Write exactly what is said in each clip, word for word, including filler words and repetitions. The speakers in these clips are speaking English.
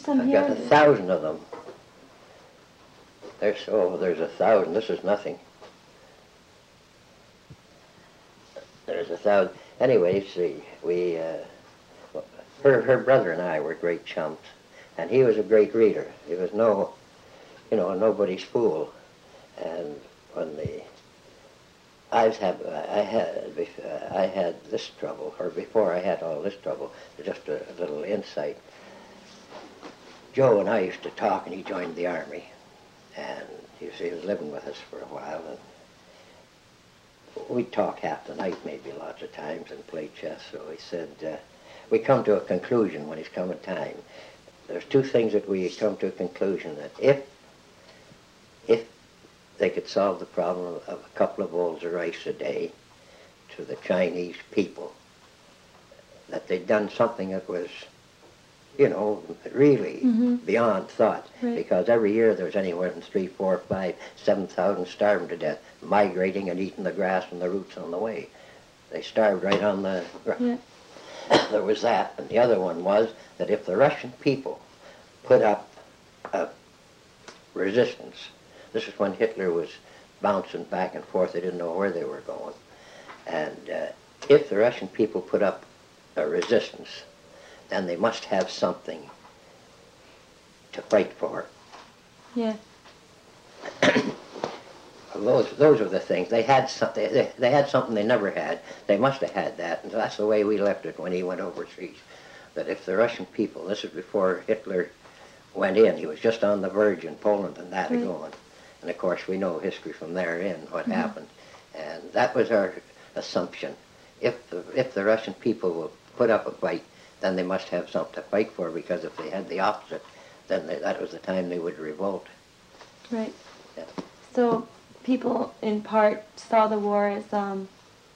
some I've here? got a thousand of them. There's, oh, there's a thousand. This is nothing. There's a thousand. Anyway, see, we, uh, her, her brother and I were great chums, and he was a great reader. He was no, you know, nobody's fool. And when the, I've had, I had, I had this trouble, or before I had all this trouble, just a, a little insight. Joe and I used to talk, and he joined the Army, and he was, he was living with us for a while, and we'd talk half the night, maybe lots of times, and play chess. So he said, uh, we come to a conclusion when he's come in time. There's two things that we come to a conclusion, that if, if they could solve the problem of a couple of bowls of rice a day to the Chinese people, that they'd done something that was, you know, really mm-hmm. beyond thought. Right. Because every year there's anywhere from three, four, five, seven thousand starving to death, migrating and eating the grass and the roots on the way. They starved right on the ground. Yeah. There was that. And the other one was that if the Russian people put up a resistance, this is when Hitler was bouncing back and forth, they didn't know where they were going. And uh, if the Russian people put up a resistance, then they must have something to fight for. Yeah. those those are the things. They had something. They, they had something they never had. They must have had that, and that's the way we left it when he went overseas. That if the Russian people, this is before Hitler went in, he was just on the verge in Poland and that right. going. And of course we know history from there in what mm-hmm. happened, and that was our assumption. If the if the Russian people will put up a fight, then they must have something to fight for, because if they had the opposite, then they, that was the time they would revolt. Right. Yeah. So people, in part, saw the war as, um,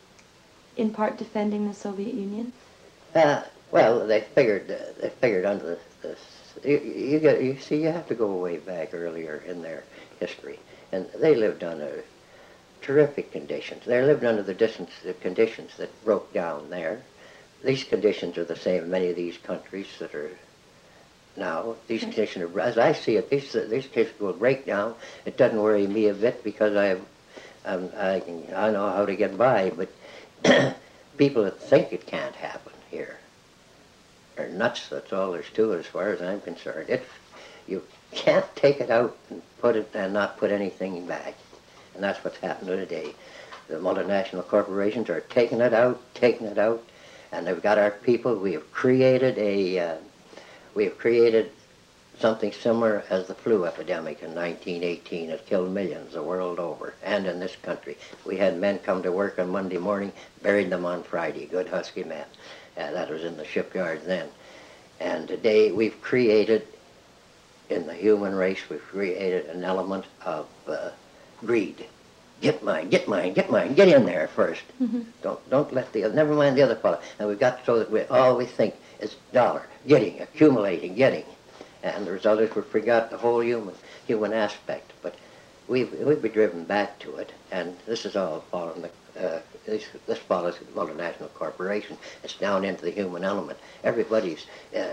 in part, defending the Soviet Union? Uh, well, they figured, uh, they figured under the, the you, you, get, you see, you have to go way back earlier in their history, and they lived under terrific conditions. They lived under the, distance, the conditions that broke down there. These conditions are the same in many of these countries that are now. These okay. conditions are, as I see it, these, these conditions will break down. It doesn't worry me a bit, because I have, um, I, can, I know how to get by, but people that think it can't happen here are nuts. That's all there's to it as far as I'm concerned. It, you can't take it out and put it and not put anything back. And that's what's happening today. The multinational corporations are taking it out, taking it out, and they've got our people. We have created a, uh, we have created something similar as the flu epidemic in nineteen eighteen. It killed millions the world over, and in this country. We had men come to work on Monday morning, buried them on Friday, good husky men. Uh, that was in the shipyards then. And today we've created, in the human race, we've created an element of uh, greed. Get mine, get mine, get mine, get in there first. Mm-hmm. Don't don't let the other, never mind the other fellow. And we've got so that we all we think is dollar, getting, accumulating, getting. And the result is we forgot the whole human human aspect. But we've we've been driven back to it, and this is all following the uh, this, this follows the multinational corporation. It's down into the human element. Everybody's uh,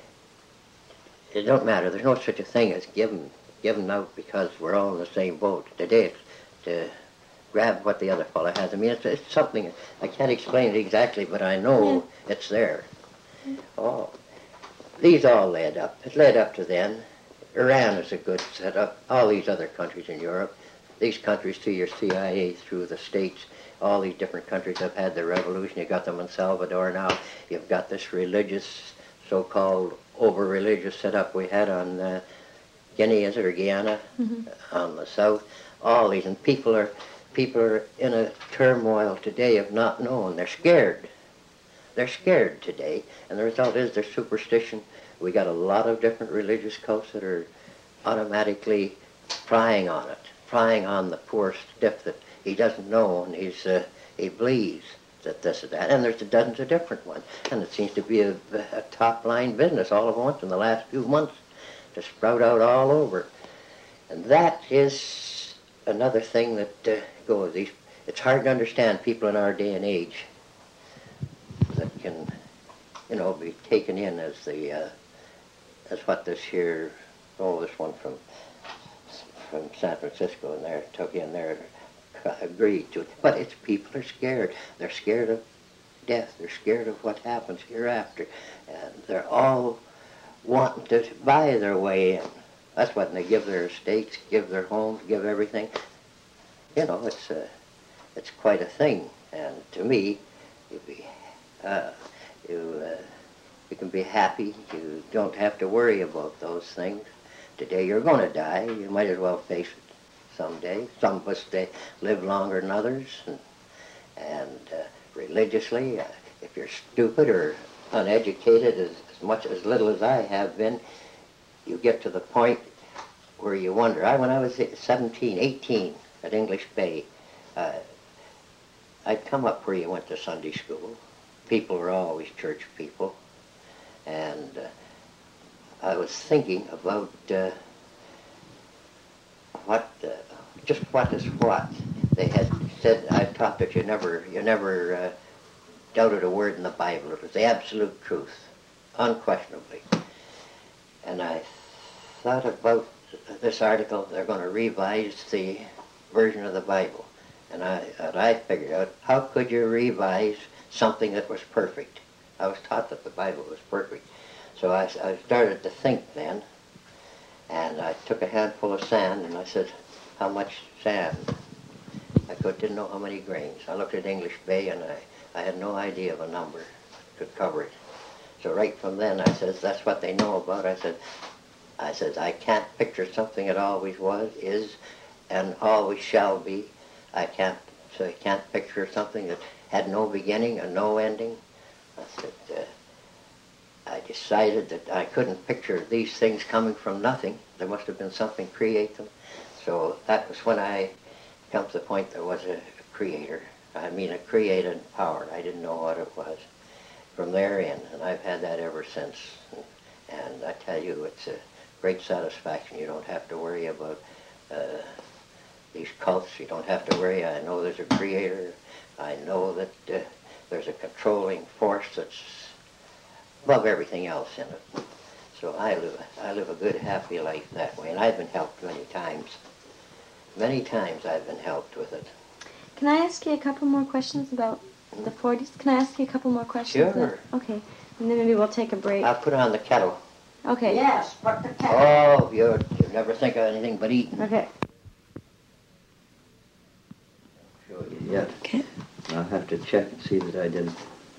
it don't matter. There's no such a thing as giving giving out because we're all in the same boat. Today it's to grab what the other fellow has. I mean, it's, it's something, I can't explain it exactly, but I know yeah. it's there. Oh, these all led up. It led up to then. Iran is a good setup. All these other countries in Europe, these countries through your C I A, through the States, all these different countries have had their revolution. You've got them in Salvador now. You've got this religious, so-called over-religious setup we had on uh, Guinea, is it, or Guyana, mm-hmm. on the south. All these, and people are people are in a turmoil today of not knowing. They're scared. They're scared today, and the result is there's superstition. We got a lot of different religious cults that are automatically prying on it, prying on the poor stiff that he doesn't know, and he's uh, he believes that this is that. And there's dozens of different ones, and it seems to be a, a top-line business all at once in the last few months to sprout out all over, and that is another thing that uh, goes. These, it's hard to understand people in our day and age that can, you know, be taken in as the uh, That's what this here, oh, this one from from San Francisco and there took in there agreed to it. But it's people are scared. They're scared of death. They're scared of what happens hereafter, and they're all wanting to buy their way in. That's what they give their estates, give their homes, give everything. You know, it's uh, it's quite a thing. And to me, you be uh, you uh, you can be happy. You don't have to worry about those things. Today you're going to die. You might as well face it someday. Some of us they live longer than others, and, and uh, religiously, uh, if you're stupid or uneducated, as, as much as little as I have been, you get to the point where you wonder. I, when I was seventeen, eighteen at English Bay, uh, I'd come up where you went to Sunday school. People were always church people, and uh, I was thinking about uh, what, uh, just what is what. They had said, I've taught that you never, you never uh, doubted a word in the Bible. It was the absolute truth, unquestionably. And I thought about this article. They're going to revise the version of the Bible. And I, and I figured out, how could you revise something that was perfect? I was taught that the Bible was perfect. So I, I started to think then, and I took a handful of sand, and I said, how much sand? I could, didn't know how many grains. I looked at English Bay, and I, I had no idea of a number that could cover it. So right from then, I said, that's what they know about. I said, I said, I can't picture something that always was, is, and always shall be. I can't, so I can't picture something that had no beginning and no ending. I said, uh, I decided that I couldn't picture these things coming from nothing. There must have been something create them. So that was when I come to the point there was a creator. I mean a created power. I didn't know what it was. From there in, and I've had that ever since. And, and I tell you, it's a great satisfaction. You don't have to worry about uh, these cults. You don't have to worry. I know there's a creator. I know that uh, there's a controlling force that's above everything else in it. So I live, I live a good, happy life that way, and I've been helped many times. Many times I've been helped with it. Can I ask you a couple more questions about the forties? Can I ask you a couple more questions? Sure. Then? Okay. And then maybe we'll take a break. I'll put on the kettle. Okay. Yes, but the kettle. Oh, you you never think of anything but eating. Okay. Show you yet. Okay. I'll have to check and see that I didn't.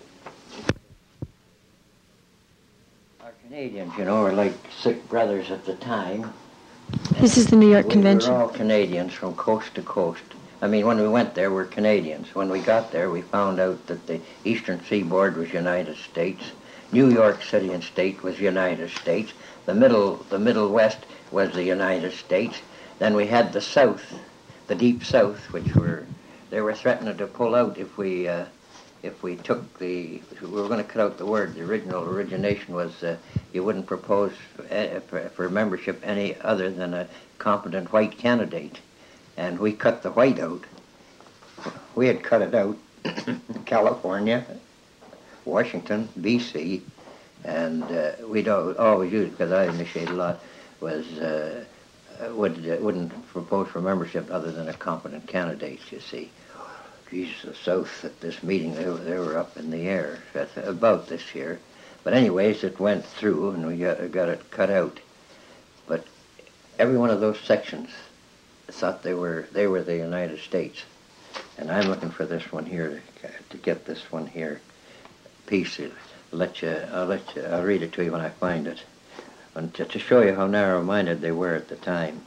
Our Canadians, you know, are like sick brothers at the time. This is the New York We Convention. were all Canadians from coast to coast. I mean, when we went there, we're Canadians. When we got there, we found out that the eastern seaboard was United States. New York City and State was United States. The middle, the Middle West was the United States. Then we had the South, the Deep South, which were, they were threatening to pull out if we, uh, if we took the, we were going to cut out the word. The original origination was uh, you wouldn't propose uh, for, for membership any other than a competent white candidate. And we cut the white out. We had cut it out. California, Washington, B C, and uh, we'd always use, because I initiated a lot, was uh, would, uh, wouldn't propose for membership other than a competent candidate, you see. Jesus, the South at this meeting, they were, they were up in the air about this here. But anyways, it went through, and we got, got it cut out. But every one of those sections thought they were they were the United States, and I'm looking for this one here to, to get this one here piece. I'll let you I'll let you I'll read it to you when I find it, and to, to show you how narrow-minded they were at the time.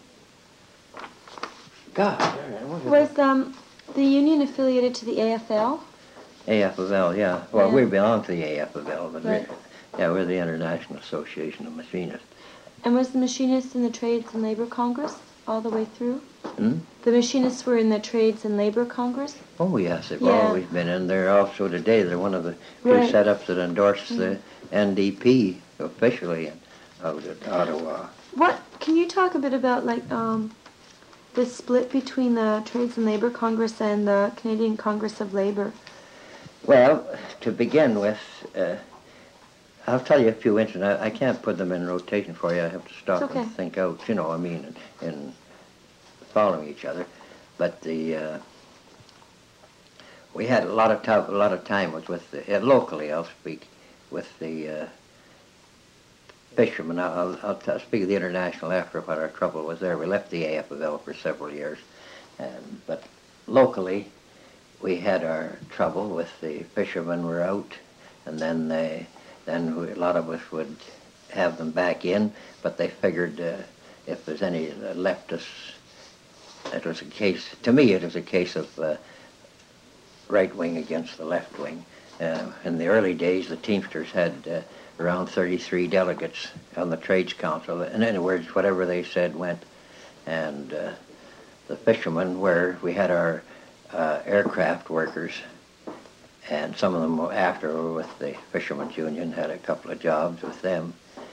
God, Was um the union affiliated to the A F L? A F of L, yeah. Well, Yeah. we belong to the A F of L, but Right. we, yeah, we're the International Association of Machinists. And was the machinists in the Trades and Labor Congress all the way through? Hmm? The machinists were in the Trades and Labor Congress? Oh, yes, they've Yeah. always been in there. Also today, they're one of the two Right. setups that endorse the N D P officially out at Ottawa. What can you talk a bit about, like um, the split between the Trades and Labor Congress and the Canadian Congress of Labor? Well, to begin with, uh, I'll tell you a few incidents. I, I can't put them in rotation for you. I have to stop It's okay. and think out, you know, I mean, in, in following each other. But the, uh, we had a lot of time, a lot of time was with the, uh, locally, I'll speak, with the uh, fishermen. I'll, I'll, I'll speak of the international after what our trouble was there. We left the A F L for several years. Um, but locally, we had our trouble with the fishermen were out, and then they, then we, a lot of us would have them back in, but they figured uh, if there's any that left us, it was a case, to me it was a case of uh, right wing against the left wing. Uh, in the early days, the Teamsters had uh, around thirty-three delegates on the Trades Council. In other words, whatever they said went. And uh, the fishermen were, we had our uh, aircraft workers, and some of them after were with the Fishermen's Union, had a couple of jobs with them.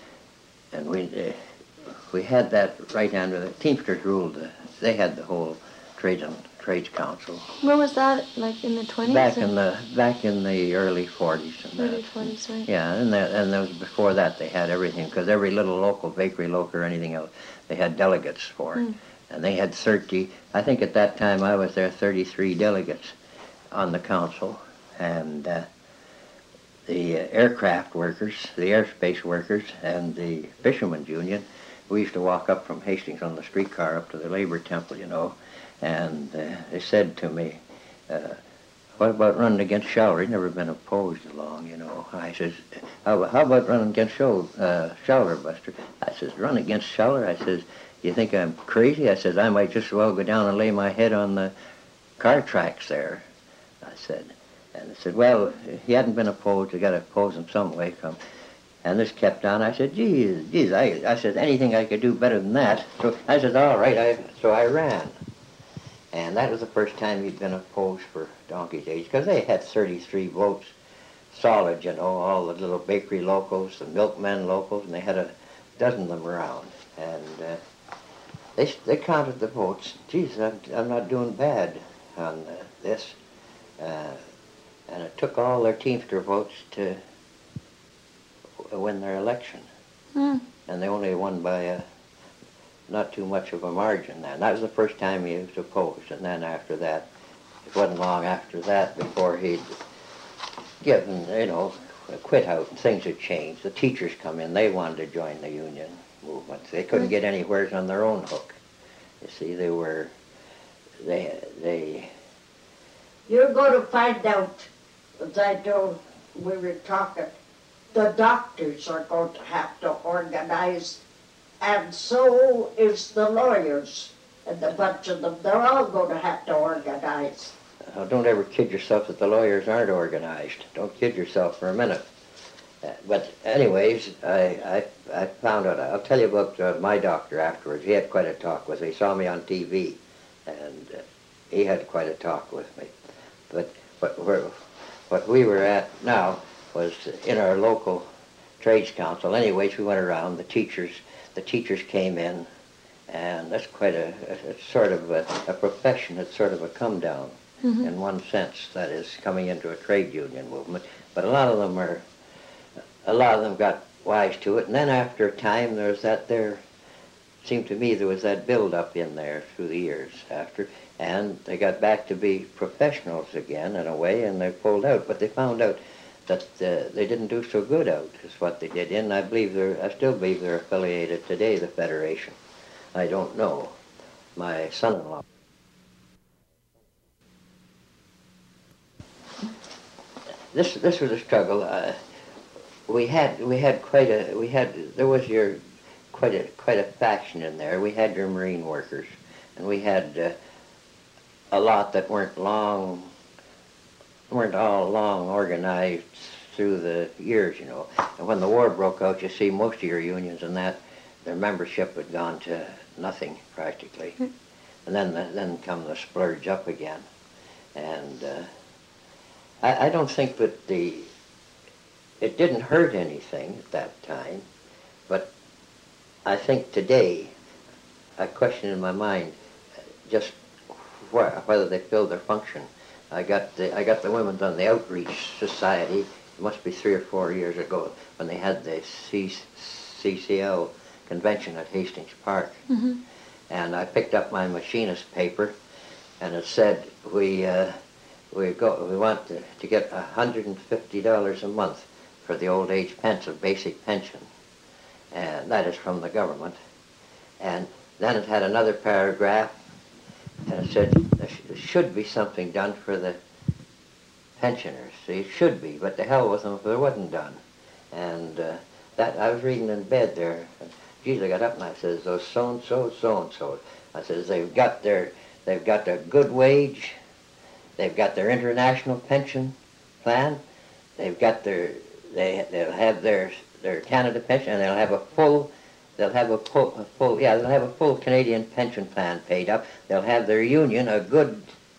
And we uh, we had that right under the Teamsters ruled. Uh, they had the whole Trades and Trades Council. When was that? Like in the twenties? Back in the back in the early forties. And early that. forties, right? Yeah, and that, and there was, before that they had everything, because every little local bakery, local or anything else, they had delegates for. Mm. And they had thirty. I think at that time I was there, thirty-three delegates on the council, and uh, the uh, aircraft workers, the airspace workers, and the Fishermen's Union. We used to walk up from Hastings on the streetcar up to the Labor Temple, you know, and uh, they said to me, uh, what about running against Schouler? He'd never been opposed long, you know. I says, how, how about running against Schouler, uh, Schouler, Buster? I says, run against Schouler? I says, you think I'm crazy? I says, I might just as well go down and lay my head on the car tracks there. I said, and I said, well, he hadn't been opposed. You got to oppose him some way. Come. And this kept on. I said, geez, geez, I, I said, anything I could do better than that. So I said, all right. I, so I ran. And that was the first time he'd been opposed for donkey's age, because they had thirty-three votes solid, you know, all the little bakery locals, the milkmen locals, and they had a dozen of them around. And uh, they they counted the votes. Geez, I'm, I'm not doing bad on uh, this. Uh, and it took all their Teamster votes to win their election. Mm. And they only won by a not too much of a margin then. That was the first time he was opposed, and then after that, it wasn't long after that before he'd given, you know, quit out, and things had changed. The teachers come in, they wanted to join the union movement. They couldn't get anywhere on their own hook. You see, they were, they, they... You're going to find out, as I told, we were talking, the doctors are going to have to organize, and so is the lawyers, and a bunch of them. They're all going to have to organize. Uh, don't ever kid yourself that the lawyers aren't organized. Don't kid yourself for a minute. Uh, but anyways, I, I, I found out, I'll tell you about uh, my doctor afterwards. He had quite a talk with me. He saw me on T V, and uh, he had quite a talk with me. But what, we're, what we were at now was in our local trades council. Anyways, we went around, the teachers, the teachers came in, and that's quite a, it's sort of a, a profession, it's sort of a come down. Mm-hmm. In one sense, that is coming into a trade union movement. But a lot of them are, a lot of them got wise to it. And then after a time, there was that there, seemed to me there was that build-up in there through the years after. And they got back to be professionals again in a way, and they pulled out. But they found out that uh, they didn't do so good out, is what they did. And I believe they're, I still believe they're affiliated today, the Federation. I don't know. My son-in-law. This this was a struggle. Uh, we had we had quite a we had there was your quite a quite a faction in there. We had your marine workers, and we had uh, a lot that weren't long weren't all long organized through the years, you know. And when the war broke out, you see most of your unions and that their membership had gone to nothing practically, and then the, then come the splurge up again, and. Uh, I, I don't think that the, it didn't hurt anything at that time, but I think today, I question in my mind just wh whether they filled their function. I got the, I got the women on the Outreach Society it must be three or four years ago, when they had the C C L convention at Hastings Park. Mm-hmm. And I picked up my machinist paper, and it said we uh, we go we want to, to get one hundred fifty dollars a month for the old age pension, basic pension, and that is from the government. And then it had another paragraph, and it said there sh should be something done for the pensioners. See, it should be, but the hell with them if it wasn't done. And uh, that I was reading in bed there. And, geez, I got up and I says, those so and so, so and so. I says they've got their they've got their good wage, they've got their international pension plan, they've got their they they'll have their their Canada pension, and they'll have a full they'll have a full, a full yeah they'll have a full Canadian pension plan paid up. They'll have their union a good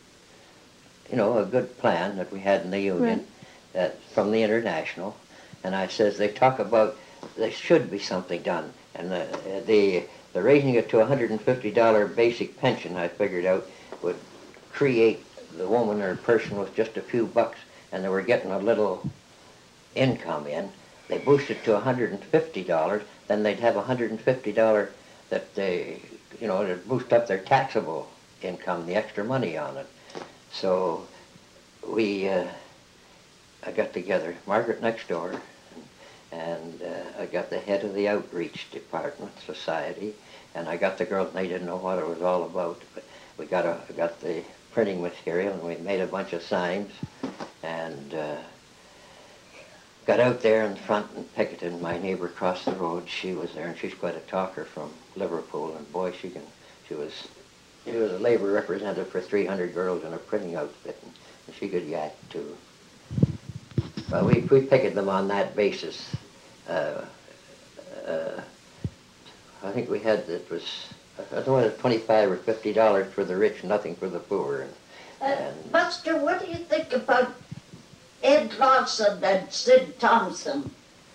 you know a good plan that we had in the union, right. that from the international. And I says they talk about there should be something done. And the, the, the raising it to a one hundred fifty dollar basic pension, I figured out, would create the woman or person with just a few bucks, and they were getting a little income in. They boost it to one hundred fifty dollars, then they'd have one hundred fifty dollars that they, you know, to boost up their taxable income, the extra money on it. So we, uh, I got together, Margaret next door, and uh, I got the head of the outreach department society, and I got the girls, and they didn't know what it was all about, but we got a got the printing material, and we made a bunch of signs, and uh, got out there in front and picketed. My neighbor across the road, she was there, and she's quite a talker from Liverpool, and boy, she can she was she was a labor representative for three hundred girls in a printing outfit, and, and she could yak too. Well, we, we picketed them on that basis. Uh, uh, I think we had, it was, I don't know, twenty-five or fifty dollars for the rich, nothing for the poor. And, Uh, and Buster, what do you think about Ed Lawson and Sid Thompson?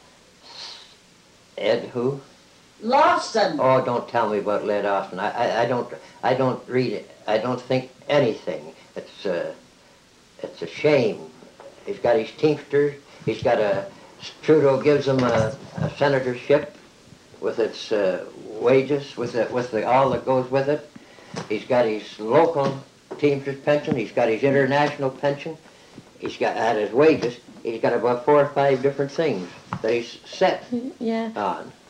Ed who? Lawson. Oh, don't tell me about Led Austin. I, I, I don't I don't read it. I don't think anything. It's uh, it's a shame. He's got his Teamsters. He's got a, Trudeau gives him a, a senatorship with its uh, wages, with the, with the, all that goes with it. He's got his local Teamsters pension. He's got his international pension. He's got, at his wages, he's got about four or five different things that he's set Yeah. on.